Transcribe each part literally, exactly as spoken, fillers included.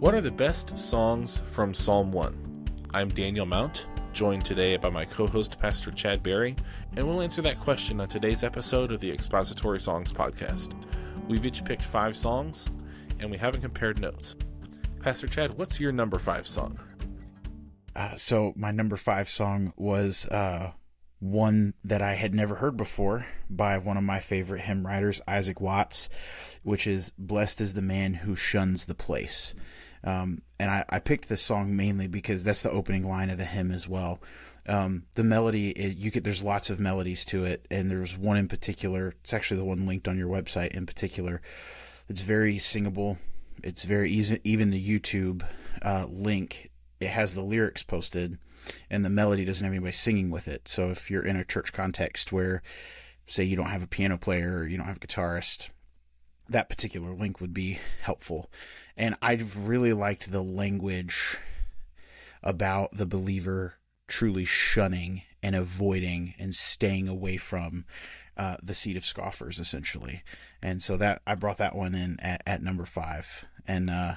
What are the best songs from Psalm one? I'm Daniel Mount, joined today by my co-host Pastor Chad Berry, and we'll answer that question on today's episode of the Expository Songs podcast. We've each picked five songs, and we haven't compared notes. Pastor Chad, what's your number five song? Uh, so my number five song was uh, one that I had never heard before by one of my favorite hymn writers, Isaac Watts, which is "Blessed is the Man Who Shuns the Place." Um, and I, I picked this song mainly because that's the opening line of the hymn as well. Um, the melody, it, you could, there's lots of melodies to it, and there's one in particular. It's actually the one linked on your website in particular. It's very singable. It's very easy. Even the YouTube uh, link, it has the lyrics posted, and the melody doesn't have anybody singing with it. So if you're in a church context where, say, you don't have a piano player or you don't have a guitarist, that particular link would be helpful. And I really liked the language about the believer truly shunning and avoiding and staying away from uh, the seat of scoffers, essentially. And so that I brought that one in at, at number five. And uh,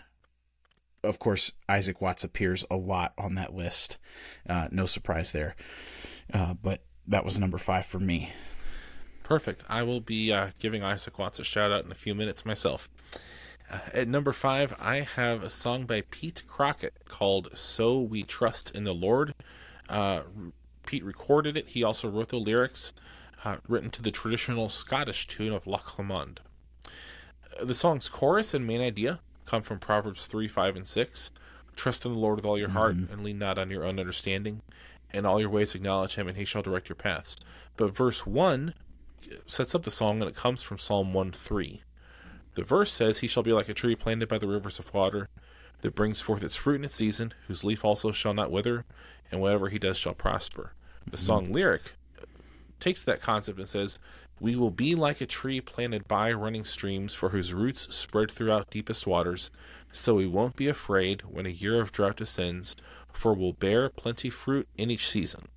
of course, Isaac Watts appears a lot on that list. Uh, no surprise there. Uh, but that was number five for me. Perfect. I will be uh, giving Isaac Watts a shout out in a few minutes myself. Uh, at number five, I have a song by Pete Crockett called "So We Trust in the Lord." Uh, Pete recorded it. He also wrote the lyrics, uh, written to the traditional Scottish tune of Loch Lomond. Uh, the song's chorus and main idea come from Proverbs three, five, and six. Trust in the Lord with all your heart, mm-hmm. and lean not on your own understanding. In all your ways acknowledge him, and he shall direct your paths. But verse one sets up the song, and it comes from Psalm one three. The verse says, "He shall be like a tree planted by the rivers of water, that brings forth its fruit in its season, whose leaf also shall not wither, and whatever he does shall prosper." The song lyric takes that concept and says, "We will be like a tree planted by running streams, for whose roots spread throughout deepest waters, so we won't be afraid when a year of drought descends, for we'll bear plenty fruit in each season."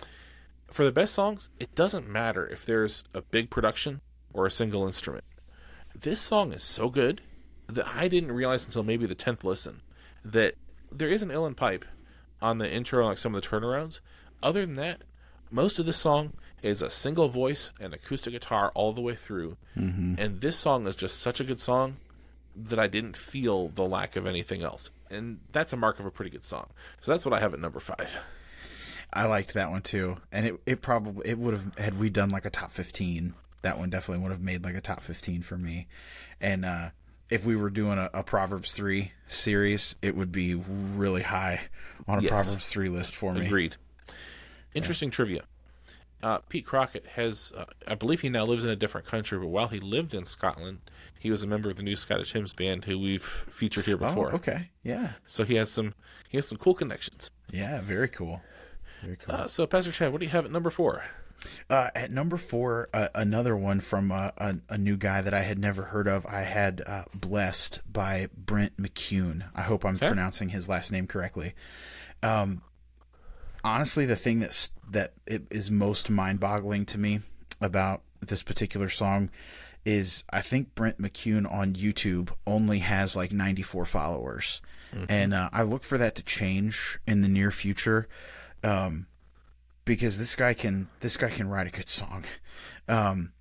For the best songs, it doesn't matter if there's a big production or a single instrument. This song is so good that I didn't realize until maybe the tenth listen that there is an uilleann pipe on the intro, like some of the turnarounds. Other than that, most of the song is a single voice and acoustic guitar all the way through. Mm-hmm. And this song is just such a good song that I didn't feel the lack of anything else. And that's a mark of a pretty good song. So that's what I have at number five. I liked that one too. And it, it probably, it would have, had we done like a top fifteen, that one definitely would have made like a top fifteen for me. And uh, if we were doing a, a Proverbs three series, it would be really high on a yes. Proverbs three list for me. Agreed. Interesting yeah. trivia. Uh, Pete Crockett has, uh, I believe he now lives in a different country, but while he lived in Scotland, he was a member of the New Scottish Hymns Band, who we've featured here before. Oh, okay. Yeah. So he has some, he has some cool connections. Yeah, very cool. Very cool. Uh, so, Pastor Chad, what do you have at number four? Uh, at number four, uh, another one from uh, a, a new guy that I had never heard of. I had uh, "Blessed" by Brent McCune. I hope I'm okay. pronouncing his last name correctly. Um, honestly, the thing that's, that it is most mind-boggling to me about this particular song is I think Brent McCune on YouTube only has like ninety-four followers. Mm-hmm. And uh, I look for that to change in the near future. Um, because this guy can, this guy can write a good song. Um,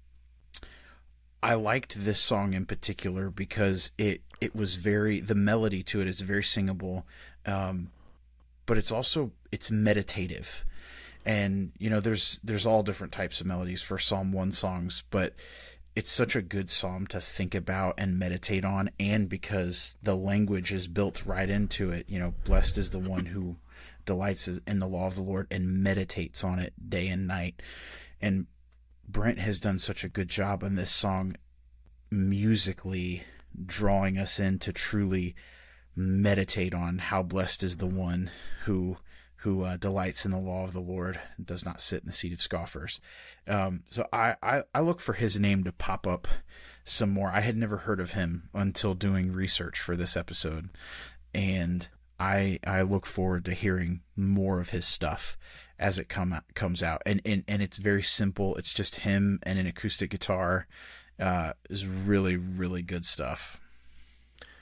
I liked this song in particular because it, it was very, the melody to it is very singable. Um, but it's also, it's meditative. And, you know, there's, there's all different types of melodies for Psalm one songs, but it's such a good psalm to think about and meditate on. And because the language is built right into it, you know, blessed is the one who delights in the law of the Lord and meditates on it day and night. And Brent has done such a good job on this song musically drawing us in to truly meditate on how blessed is the one who who uh, delights in the law of the Lord and does not sit in the seat of scoffers. Um, so I, I, I look for his name to pop up some more. I had never heard of him until doing research for this episode. And I I look forward to hearing more of his stuff as it come out, comes out. And, and and it's very simple. It's just him and an acoustic guitar. Uh, is really, really good stuff.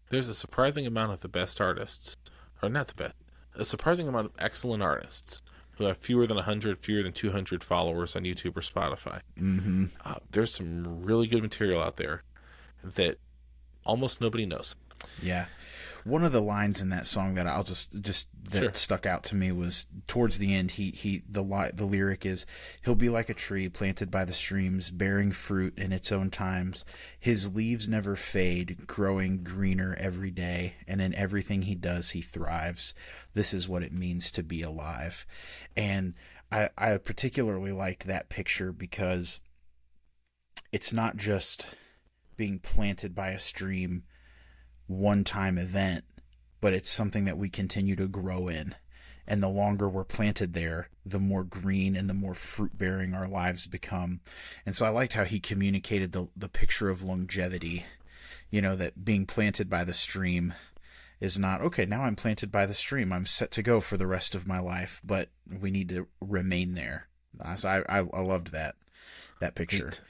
there's a surprising amount of the best artists, or not the best, a surprising amount of excellent artists who have fewer than one hundred, fewer than two hundred followers on YouTube or Spotify. Mm-hmm. Uh, there's some really good material out there that almost nobody knows. Yeah. One of the lines in that song that I'll just just that Sure. stuck out to me was towards the end. He he the li- the lyric is, "He'll be like a tree planted by the streams, bearing fruit in its own times. His leaves never fade, growing greener every day, and in everything he does, he thrives. This is what it means to be alive." And I I particularly liked that picture because it's not just being planted by a stream, one-time event, but it's something that we continue to grow in. And the longer we're planted there, the more green and the more fruit-bearing our lives become. And so I liked how he communicated the the picture of longevity, you know, that being planted by the stream is not, okay, now I'm planted by the stream, I'm set to go for the rest of my life, but we need to remain there. So I, I, I loved that, that picture. Neat.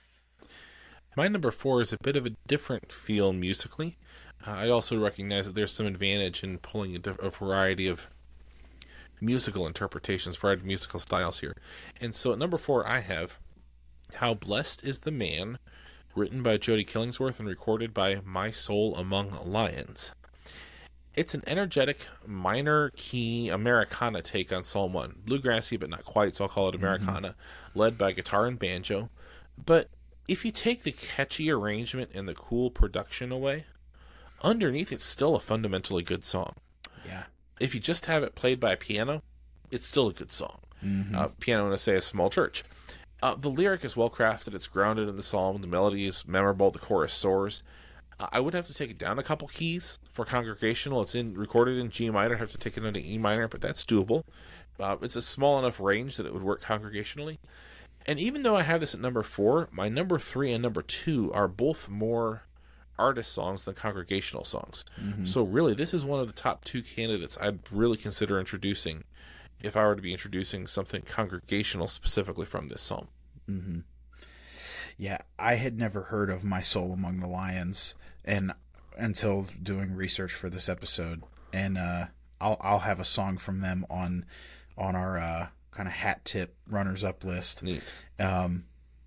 My number four is a bit of a different feel musically. Uh, I also recognize that there's some advantage in pulling a, a variety of musical interpretations, variety of musical styles here. And so at number four, I have How Blessed is the Man, written by Jody Killingsworth and recorded by My Soul Among Lions. It's an energetic, minor key Americana take on Psalm one. Bluegrassy, but not quite, so I'll call it Americana, mm-hmm. led by guitar and banjo. But if you take the catchy arrangement and the cool production away, underneath it's still a fundamentally good song. Yeah. If you just have it played by a piano, it's still a good song. Mm-hmm. Uh, piano in, say, a small church. Uh, the lyric is well crafted. It's grounded in the psalm. The melody is memorable. The chorus soars. Uh, I would have to take it down a couple keys for congregational. It's in recorded in G minor. I'd have to take it into E minor, but that's doable. Uh, it's a small enough range that it would work congregationally. And even though I have this at number four, my number three and number two are both more artist songs than congregational songs. Mm-hmm. So really, this is one of the top two candidates I'd really consider introducing if I were to be introducing something congregational specifically from this psalm. Mm-hmm. Yeah, I had never heard of My Soul Among the Lions and until doing research for this episode. And uh, I'll I'll have a song from them on on our uh, kind of hat tip runners up list. Neat. Um,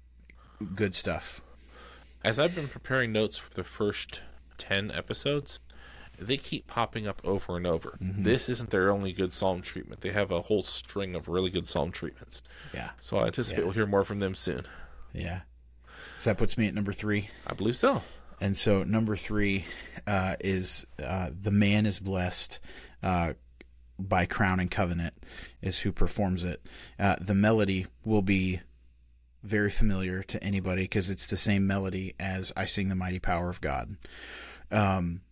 good stuff. As I've been preparing notes for the first ten episodes, they keep popping up over and over. Mm-hmm. This isn't their only good psalm treatment. They have a whole string of really good psalm treatments. Yeah. So I anticipate yeah. we'll hear more from them soon. Yeah. So that puts me at number three. I believe so. And so number three uh, is uh, The Man is Blessed uh, by Crown and Covenant is who performs it. Uh, the melody will be very familiar to anybody because it's the same melody as I Sing the Mighty Power of God. Um,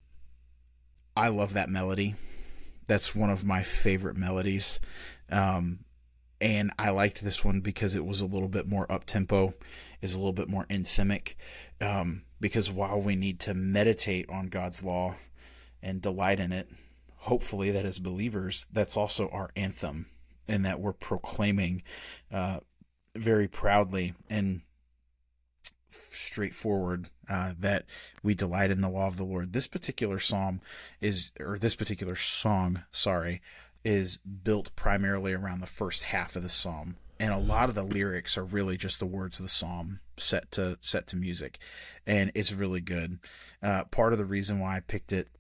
I love that melody. That's one of my favorite melodies. Um, and I liked this one because it was a little bit more up-tempo, is a little bit more anthemic. Um, because while we need to meditate on God's law and delight in it, hopefully that as believers, that's also our anthem, and that we're proclaiming uh, very proudly and straightforward uh, that we delight in the law of the Lord. This particular psalm is, or this particular song, sorry, is built primarily around the first half of the psalm, and a lot of the lyrics are really just the words of the psalm set to set to music, and it's really good. Uh, part of the reason why I picked it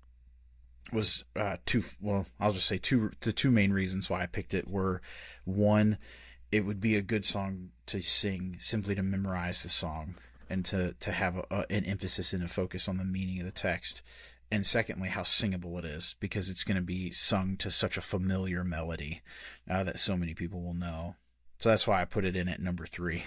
was uh, two. Well, I'll just say two. The two main reasons why I picked it were, one, it would be a good song to sing simply to memorize the song and to to have a, a, an emphasis and a focus on the meaning of the text. And secondly, how singable it is, because it's going to be sung to such a familiar melody uh, that so many people will know. So that's why I put it in at number three.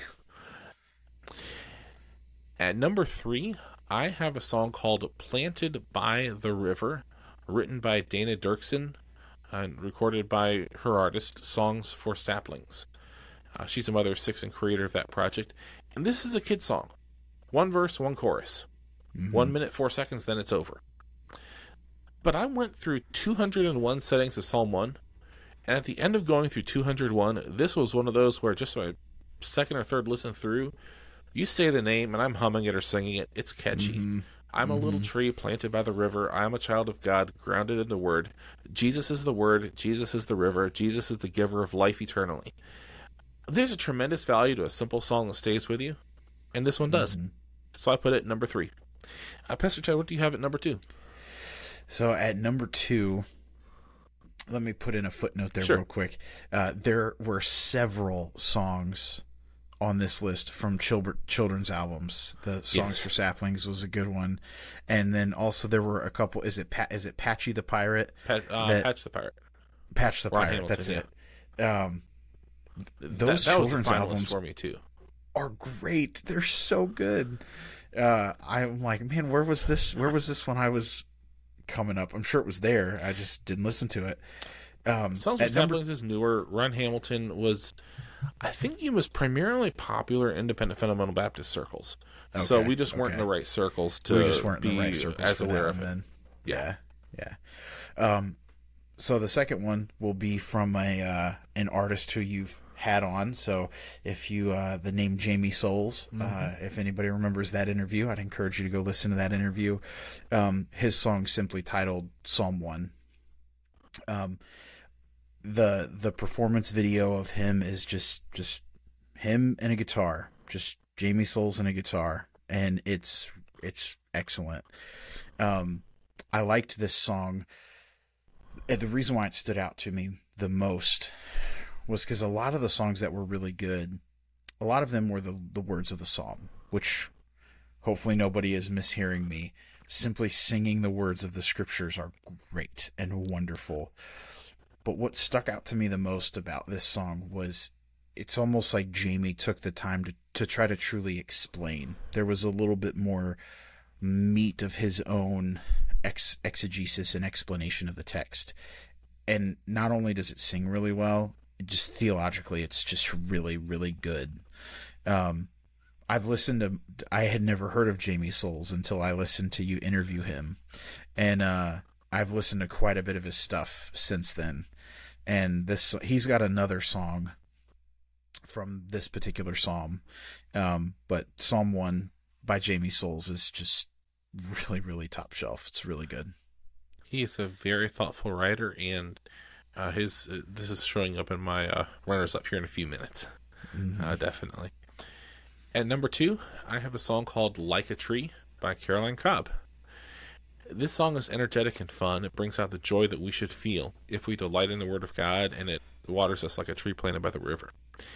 At number three, I have a song called Planted by the River, written by Dana Dirksen and recorded by her artist, Songs for Saplings. Uh, she's a mother of six and creator of that project. And this is a kid song. One verse, one chorus. Mm-hmm. One minute, four seconds, then it's over. But I went through two hundred one settings of Psalm one, and at the end of going through two hundred one, this was one of those where just my second or third listen through, you say the name, and I'm humming it or singing it. It's catchy. Mm-hmm. I'm a Mm-hmm. little tree planted by the river. I am a child of God, grounded in the Word. Jesus is the Word. Jesus is the river. Jesus is the giver of life eternally. There's a tremendous value to a simple song that stays with you, and this one does. Mm-hmm. So I put it at number three. Uh, Pastor Chad, what do you have at number two? So at number two, let me put in a footnote there Sure. real quick. Uh, there were several songs on this list from chil- children's albums. The Songs Yes. for Saplings was a good one, and then also there were a couple. Is it pa- is it Patchy the Pirate? Pat, uh, that- Patch the Pirate. Patch the Ron Pirate. Hamilton, That's yeah. it. Um, That, those that was a children's finalist albums for me too. are great. They're so good. Uh, I'm like, man, where was this? Where was this when I was coming up? I'm sure it was there. I just didn't listen to it. Um, Songs for at number- Saplings is newer. Ron Hamilton was, I think he was primarily popular in independent fundamental Baptist circles. So Okay, we just weren't in okay. the right circles to we just weren't be in the right circles as for aware that of one it. then. Yeah. Yeah, yeah. Um, so the second one will be from a uh, an artist who you've had on. So if you uh, the name Jamie Souls, Mm-hmm. uh, if anybody remembers that interview, I'd encourage you to go listen to that interview. Um, his song simply titled Psalm One. Um, the the performance video of him is just just him and a guitar, just Jamie Souls and a guitar, and it's it's excellent. Um, I liked this song. And the reason why it stood out to me the most was because a lot of the songs that were really good, a lot of them were the, the words of the psalm, which hopefully nobody is mishearing me. Simply singing the words of the scriptures are great and wonderful. But what stuck out to me the most about this song was it's almost like Jamie took the time to, to try to truly explain. There was a little bit more meat of his own ex- exegesis and explanation of the text. And not only does it sing really well, just theologically, it's just really, really good. Um, I've listened to, I had never heard of Jamie Souls until I listened to you interview him. And uh, I've listened to quite a bit of his stuff since then. And this, he's got another song from this particular psalm. Um, but Psalm one by Jamie Souls is just really, really top shelf. It's really good. He is a very thoughtful writer, and uh, his uh, this is showing up in my uh, runners up here in a few minutes. Mm-hmm. Uh, definitely. At number two, I have a song called Like a Tree by Caroline Cobb. This song is energetic and fun. It brings out the joy that we should feel if we delight in the Word of God, and it waters us like a tree planted by the river.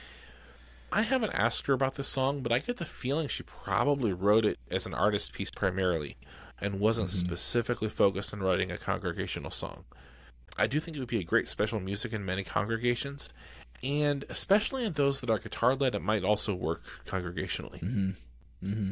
I haven't asked her about this song, but I get the feeling she probably wrote it as an artist piece primarily and wasn't Mm-hmm. specifically focused on writing a congregational song. I do think it would be a great special music in many congregations, and especially in those that are guitar-led, it might also work congregationally. Mm-hmm. Mm-hmm.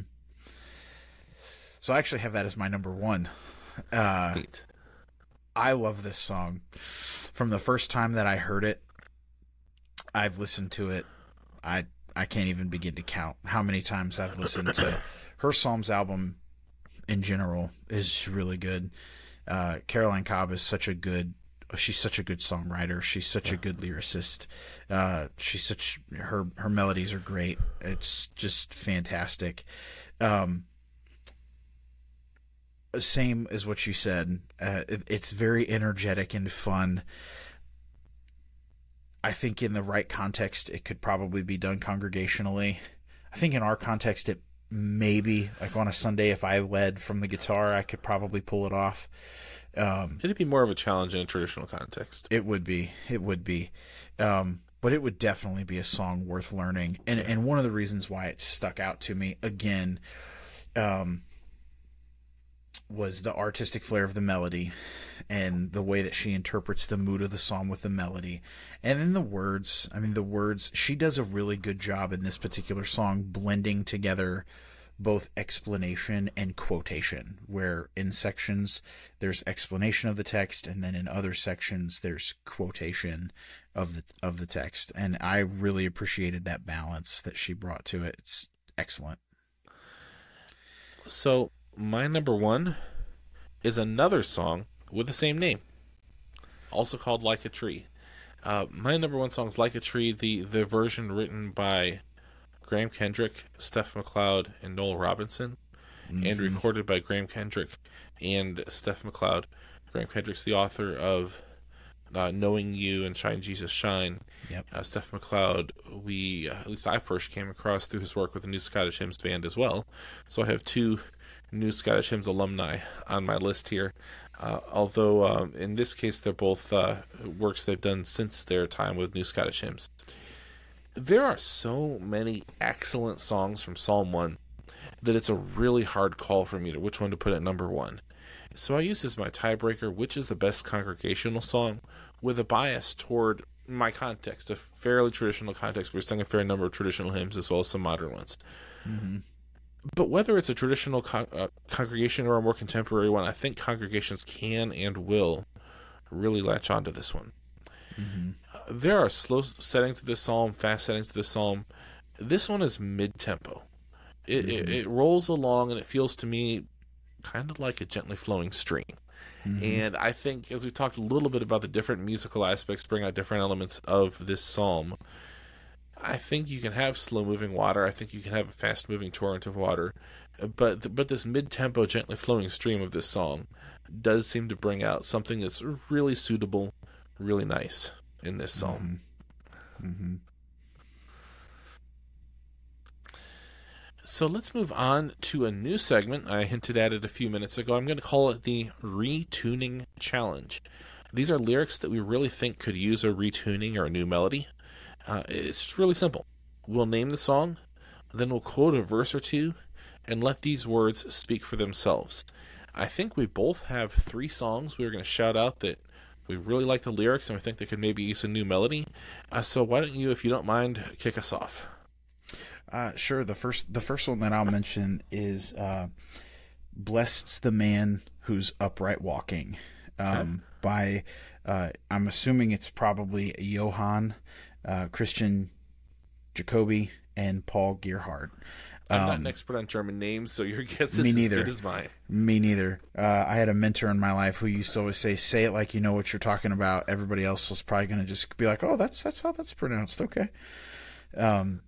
So I actually have that as my number one. Uh, Neat. I love this song. From the first time that I heard it, I've listened to it. I I can't even begin to count how many times I've listened to her Psalms album. In general, is really good. Uh, Caroline Cobb is such a good. She's such a good songwriter. She's such yeah. a good lyricist. Uh, she's such her her melodies are great. It's just fantastic. Um, same as what you said. Uh, it, it's very energetic and fun. I think in the right context, it could probably be done congregationally. I think in our context, it maybe, like on a Sunday, if I led from the guitar, I could probably pull it off. Um, It'd be more of a challenge in a traditional context. It would be. It would be. Um, but it would definitely be a song worth learning. And and one of the reasons why it stuck out to me, again, um, was the artistic flair of the melody and the way that she interprets the mood of the song with the melody. And then the words, I mean, the words, she does a really good job in this particular song blending together both explanation and quotation, where in sections there's explanation of the text, and then in other sections there's quotation of the of the text. And I really appreciated that balance that she brought to it. It's excellent. So my number one is another song with the same name, also called Like a Tree. Uh, my number one song is Like a Tree, the, the version written by Graham Kendrick, Steph McLeod, and Noel Robinson. mm-hmm. and recorded by Graham Kendrick and Steph McLeod. Graham Kendrick's the author of uh, Knowing You and Shine Jesus Shine. Yep. Uh, Steph McLeod, we, uh, at least I first came across through his work with the New Scottish Hymns Band as well. So I have two New Scottish Hymns alumni on my list here. Uh, although um, in this case, they're both uh, works they've done since their time with New Scottish Hymns. There are so many excellent songs from Psalm one that it's a really hard call for me to which one to put at number one. So I use as my tiebreaker which is the best congregational song, with a bias toward my context, a fairly traditional context. We're singing a fair number of traditional hymns as well as some modern ones. Mm-hmm. But whether it's a traditional con- uh, congregation or a more contemporary one, I think congregations can and will really latch onto this one. Mm-hmm. Uh, there are slow settings to this psalm, fast settings to this psalm. This one is mid-tempo. It, mm-hmm. it, it rolls along, and it feels to me kind of like a gently flowing stream. Mm-hmm. And I think, as we talked a little bit about the different musical aspects, bring out different elements of this psalm, I think you can have slow-moving water. I think you can have a fast-moving torrent of water. But but this mid-tempo, gently flowing stream of this song does seem to bring out something that's really suitable, really nice in this psalm. Mm-hmm. Mm-hmm. So let's move on to a new segment I hinted at it a few minutes ago. I'm going to call it the Retuning Challenge. These are lyrics that we really think could use a retuning or a new melody. Uh, it's really simple. We'll name the song, then we'll quote a verse or two, and let these words speak for themselves. I think we both have three songs we are going to shout out that we really like the lyrics and we think they could maybe use a new melody. Uh, so why don't you, if you don't mind, kick us off? Uh, sure. The first, the first one that I'll mention is uh, "Blessed's the Man Who's Upright Walking" um, okay. by, uh, I'm assuming it's probably Johann uh, Christian Jacobi and Paul Gerhardt. I'm not an expert on German names, so your guess is me neither. as good as mine. Me neither. Uh, I had a mentor in my life who used to always say, "Say it like you know what you're talking about." Everybody else was probably going to just be like, "Oh, that's that's how that's pronounced." Okay. Um.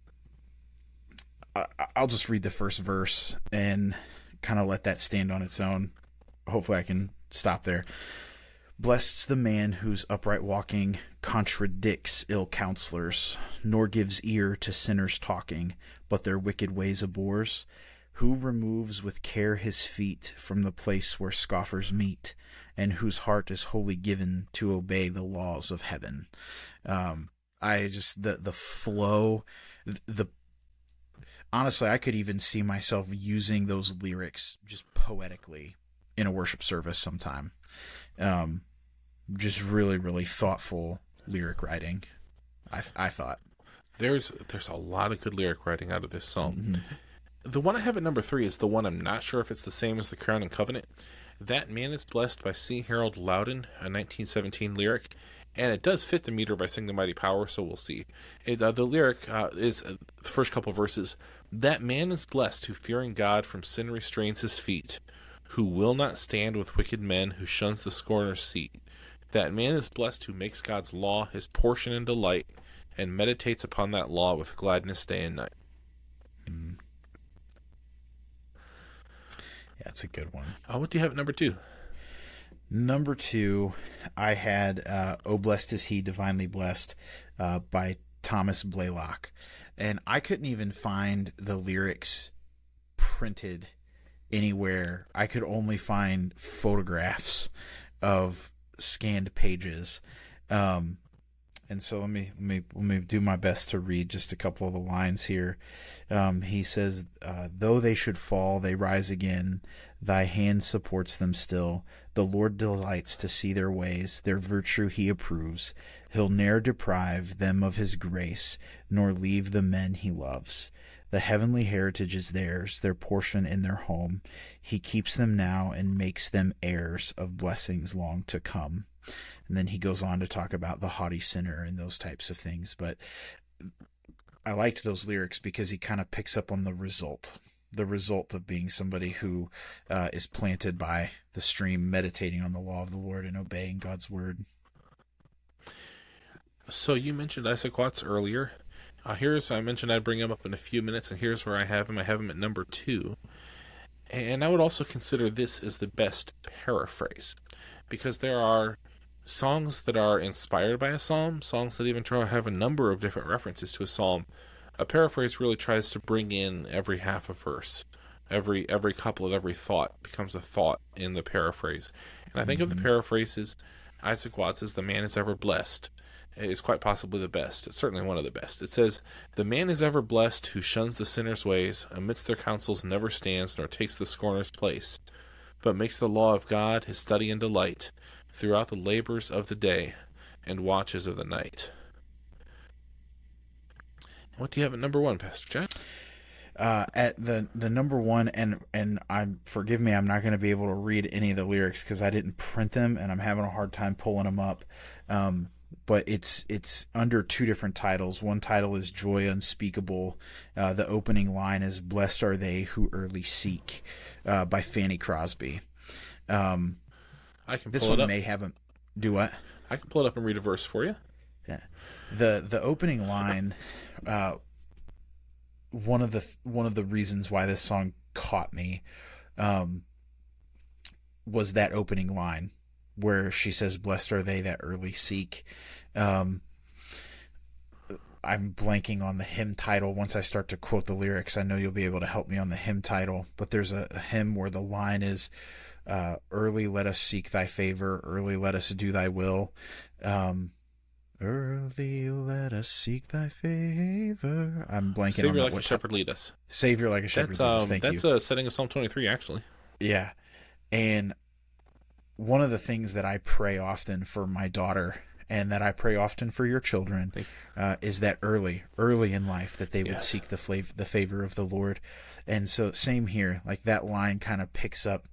I'll just read the first verse and kind of let that stand on its own. Hopefully I can stop there. "Blessed's the man whose upright walking contradicts ill counselors, nor gives ear to sinners talking, but their wicked ways abhors, who removes with care his feet from the place where scoffers meet, and whose heart is wholly given to obey the laws of heaven." Um, I just, the, the flow, the Honestly, I could even see myself using those lyrics just poetically in a worship service sometime. Um, just really, really thoughtful lyric writing, I, I thought. There's there's a lot of good lyric writing out of this psalm. Mm-hmm. The one I have at number three is the one I'm not sure if it's the same as the Crown and Covenant. "That Man is Blessed" by C. Harold Loudon, a nineteen seventeen lyric. And it does fit the meter by Sing the Mighty Power, so we'll see. It, uh, the lyric uh, is uh, the first couple verses. "That man is blessed who, fearing God, from sin restrains his feet, who will not stand with wicked men, who shuns the scorner's seat. That man is blessed who makes God's law his portion and delight, and meditates upon that law with gladness day and night." Mm. Yeah, that's a good one. Uh, what do you have at number two? Number two, I had uh, "Oh Blessed Is He, Divinely Blessed" uh, by Thomas Blaylock. And I couldn't even find the lyrics printed anywhere. I could only find photographs of scanned pages. Um, and so let me, let me let me do my best to read just a couple of the lines here. Um, he says, uh, "Though they should fall, they rise again. Thy hand supports them still. The Lord delights to see their ways. Their virtue he approves. He'll ne'er deprive them of his grace, nor leave the men he loves. The heavenly heritage is theirs, their portion in their home. He keeps them now and makes them heirs of blessings long to come." And then he goes on to talk about the haughty sinner and those types of things. But I liked those lyrics because he kind of picks up on the result. The result of being somebody who uh, is planted by the stream, meditating on the law of the Lord and obeying God's word. So you mentioned Isaac Watts earlier. Uh, here's I mentioned I'd bring him up in a few minutes, and here's where I have him. I have him at number two. And I would also consider this as the best paraphrase, because there are songs that are inspired by a psalm, songs that even try to have a number of different references to a psalm. A paraphrase really tries to bring in every half a verse. Every every couplet, every thought becomes a thought in the paraphrase. And I think mm-hmm. of the paraphrases, Isaac Watts' "The man is ever blessed" is quite possibly the best. It's certainly one of the best. It says, "The man is ever blessed who shuns the sinner's ways, amidst their counsels never stands, nor takes the scorner's place, but makes the law of God his study and delight, throughout the labors of the day and watches of the night." What do you have at number one, Pastor Chad? Uh, at the the number one, and and I forgive me, I'm not going to be able to read any of the lyrics because I didn't print them, and I'm having a hard time pulling them up. Um, but it's it's under two different titles. One title is "Joy Unspeakable." Uh, the opening line is "Blessed are they who early seek," uh, by Fanny Crosby. Um, I can. This pull one it up. may have a do what? I can pull it up and read a verse for you. Yeah. The the opening line. Uh, One of the one of the reasons why this song caught me um, was that opening line where she says, "Blessed are they that early seek." Um, I'm blanking on the hymn title. Once I start to quote the lyrics, I know you'll be able to help me on the hymn title. But there's a, a hymn where the line is, uh, "Early let us seek thy favor, early let us do thy will." Um, Early let us seek thy favor. I'm blanking Savior on that. like What a shepherd lead us. Savior like a shepherd that's, lead us. um, Thank that's you. That's a setting of Psalm twenty-three, actually. Yeah. And one of the things that I pray often for my daughter, and that I pray often for your children, uh, is that early, early in life, that they would yes. seek the flav- the favor of the Lord. And so same here, like that line kind of picks up.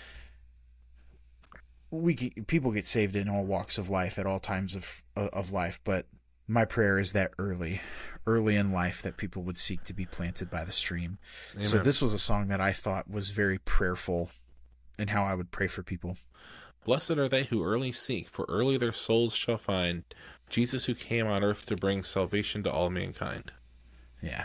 We get, people get saved in all walks of life at all times of of life, but my prayer is that early, early in life, that people would seek to be planted by the stream. Amen. So this was a song that I thought was very prayerful in how I would pray for people. Blessed are they who early seek, for early their souls shall find Jesus, who came on earth to bring salvation to all mankind. Yeah.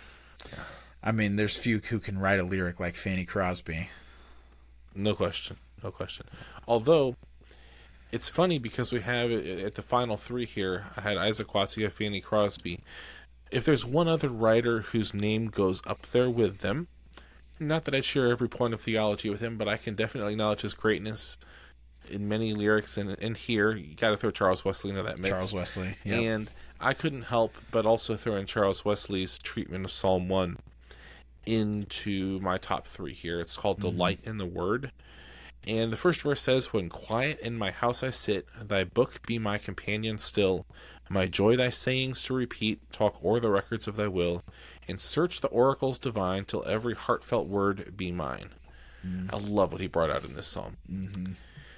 I mean, there's few who can write a lyric like Fanny Crosby. No question. No question. Although, it's funny because we have, at the final three here, I had Isaac Watts, you have Fanny Crosby. If there's one other writer whose name goes up there with them, not that I share every point of theology with him, but I can definitely acknowledge his greatness in many lyrics, and, and here, you got to throw Charles Wesley into that mix. Charles Wesley, yep. And I couldn't help but also throw in Charles Wesley's treatment of Psalm one into my top three here. It's called mm-hmm. Delight in the Word. And the first verse says, "When quiet in my house I sit, thy book be my companion still. My joy thy sayings to repeat, talk o'er the records of thy will, and search the oracles divine, till every heartfelt word be mine." Mm-hmm. I love what he brought out in this psalm. Mm-hmm.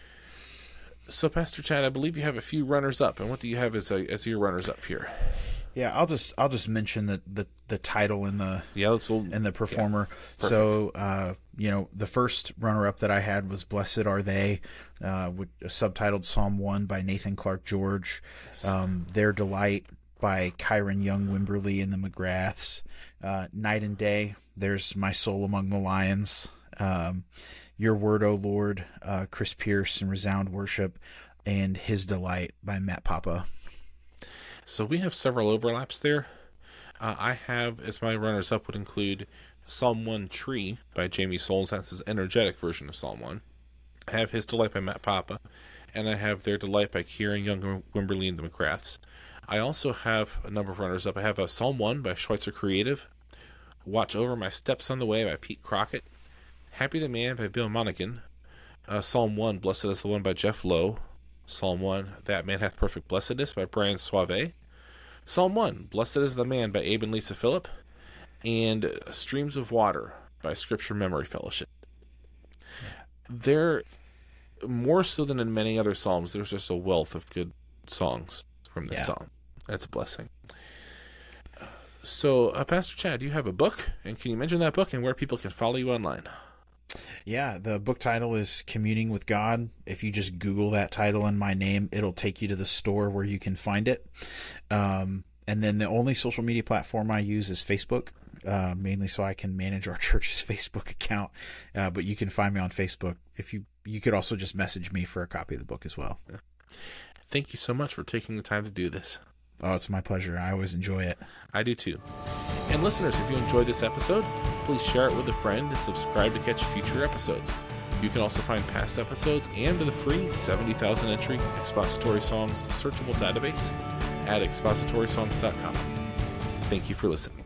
So, Pastor Chad, I believe you have a few runners-up, and what do you have as a, as your runners-up here? Yeah, I'll just I'll just mention the, the, the title and the yeah, let's, we'll, and the performer. Yeah, so uh, you know, the first runner up that I had was "Blessed Are They," uh, with, subtitled Psalm one by Nathan Clark George. Yes. Um, "Their Delight" by Kyron Young Wimberly and the McGraths. Uh, "Night and Day," there's "My Soul Among the Lions." Um, "Your Word, O Lord," uh, Chris Pierce and Resound Worship, and "His Delight" by Matt Papa. So we have several overlaps there. Uh, I have, as my runners-up would include Psalm one Tree by Jamie Souls. That's his energetic version of Psalm one. I have His Delight by Matt Papa. And I have Their Delight by Kieran Young Wimberly and the McGraths. I also have a number of runners-up. I have a Psalm one by Schweitzer Creative. Watch Over My Steps on the Way by Pete Crockett. Happy the Man by Bill Monaghan. Uh, Psalm one, Blessed is the One by Jeff Lowe. Psalm one, That Man Hath Perfect Blessedness by Brian Suave. Psalm one, Blessed is the Man by Abe and Lisa Phillip. And Streams of Water by Scripture Memory Fellowship. They're, more so than in many other psalms, there's just a wealth of good songs from this yeah. psalm. That's a blessing. So, uh, Pastor Chad, you have a book, and can you mention that book and where people can follow you online? Yeah, the book title is Communing with God. If you just Google that title and my name, it'll take you to the store where you can find it. Um, and then the only social media platform I use is Facebook. uh, mainly so I can manage our church's Facebook account. Uh, but you can find me on Facebook. If you you could also just message me for a copy of the book as well. Thank you so much for taking the time to do this. Oh, it's my pleasure. I always enjoy it. I do too. And listeners, if you enjoyed this episode, please share it with a friend and subscribe to catch future episodes. You can also find past episodes and the free seventy thousand entry Expository Songs searchable database at expository songs dot com. Thank you for listening.